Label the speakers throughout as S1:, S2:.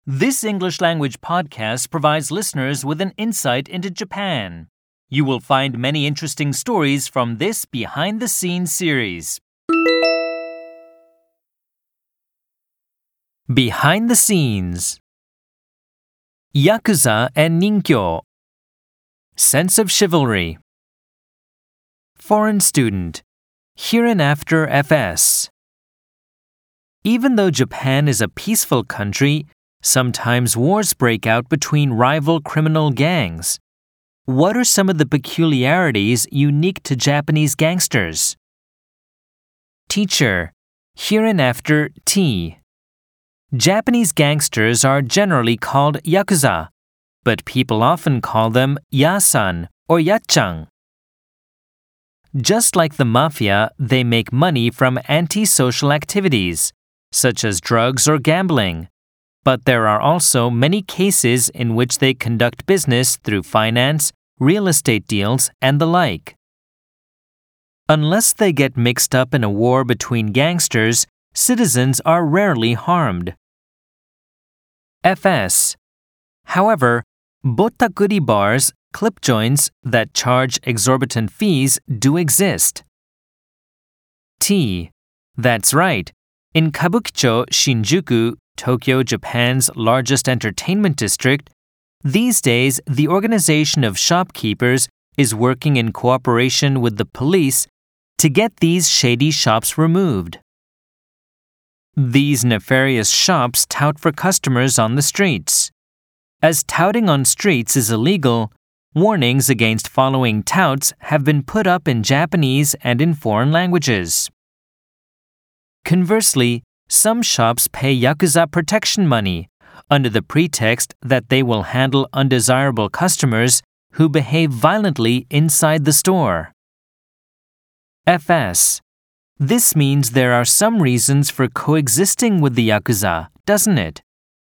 S1: This English language podcast provides listeners with an insight into Japan. You will find many interesting stories from this behind-the-scenes series. Behind the scenes. Yakuza and Ninkyo. Sense of chivalry. Foreign student. Hereinafter FS. Even though Japan is a peaceful country, sometimes wars break out between rival criminal gangs. What are some of the peculiarities unique to Japanese gangsters? Teacher. Hereinafter T. Japanese gangsters are generally called yakuza, but people often call them ya-san or ya-chan. Just like the mafia, they make money from antisocial activities, such as drugs or gambling. But there are also many cases in which they conduct business through finance, real estate deals, and the like. Unless they get mixed up in a war between gangsters, citizens are rarely harmed. FS. However, botakuri bars, clip joints that charge exorbitant fees do exist. T. That's right. In Kabukicho, Shinjuku, Tokyo, Japan's largest entertainment district, these days the organization of shopkeepers is working in cooperation with the police to get these shady shops removed. These nefarious shops tout for customers on the streets. As touting on streets is illegal, warnings against following touts have been put up in Japanese and in foreign languages. Conversely, some shops pay yakuza protection money under the pretext that they will handle undesirable customers who behave violently inside the store. FS. This means there are some reasons for coexisting with the yakuza, doesn't it?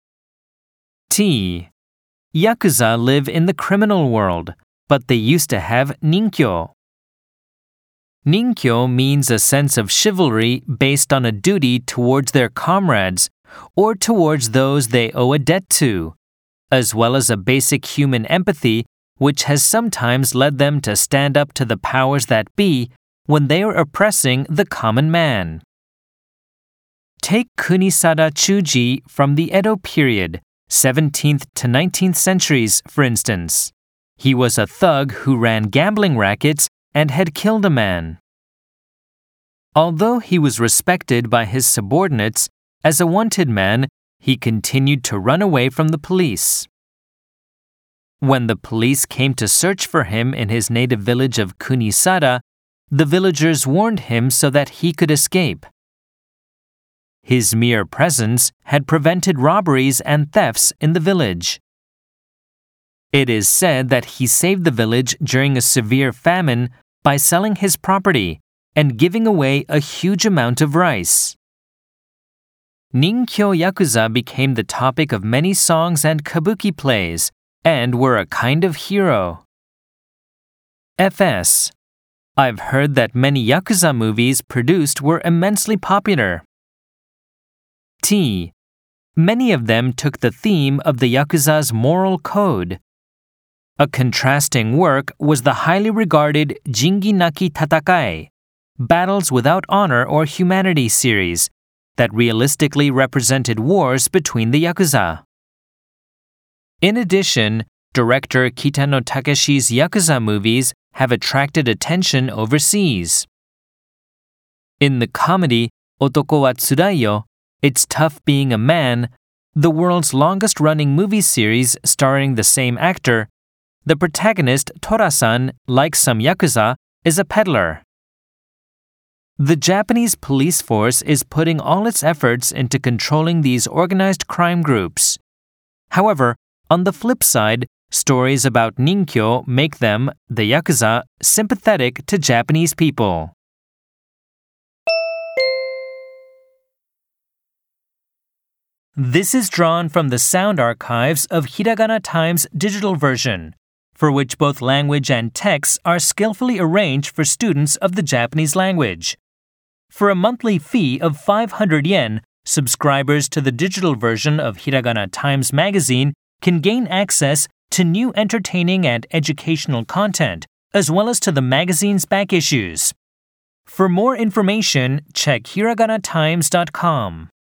S1: T. Yakuza live in the criminal world, but they used to have ninkyo. Ninkyo means a sense of chivalry based on a duty towards their comrades or towards those they owe a debt to, as well as a basic human empathy which has sometimes led them to stand up to the powers that be when they are oppressing the common man. Take Kunisada Chuji from the Edo period, 17th to 19th centuries, for instance. He was a thug who ran gambling rackets and had killed a man. Although he was respected by his subordinates, as a wanted man, he continued to run away from the police. When the police came to search for him in his native village of Kunisada, the villagers warned him so that he could escape. His mere presence had prevented robberies and thefts in the village. It is said that he saved the village during a severe famine by selling his property and giving away a huge amount of rice. Ninkyo yakuza became the topic of many songs and kabuki plays and were a kind of hero. FS. I've heard that many yakuza movies produced were immensely popular. T. Many of them took the theme of the yakuza's moral code. A contrasting work was the highly regarded Jingi Naki Tatakai, Battles Without Honor or Humanity series, that realistically represented wars between the yakuza. In addition, director Kitano Takeshi's yakuza movies have attracted attention overseas. In the comedy Otoko wa Tsuraiyo, It's Tough Being a Man, the world's longest-running movie series starring the same actor, the protagonist Tora-san, like some yakuza, is a peddler. The Japanese police force is putting all its efforts into controlling these organized crime groups. However, on the flip side, stories about ninkyo make them, the yakuza, sympathetic to Japanese people. This is drawn from the sound archives of Hiragana Times digital version, for which both language and text are skillfully arranged for students of the Japanese language. For a monthly fee of 500 yen, Subscribers to the digital version of Hiragana Times Magazine can gain access to new entertaining and educational content, as well as to the magazine's back issues. For more information, check HiraganaTimes.com.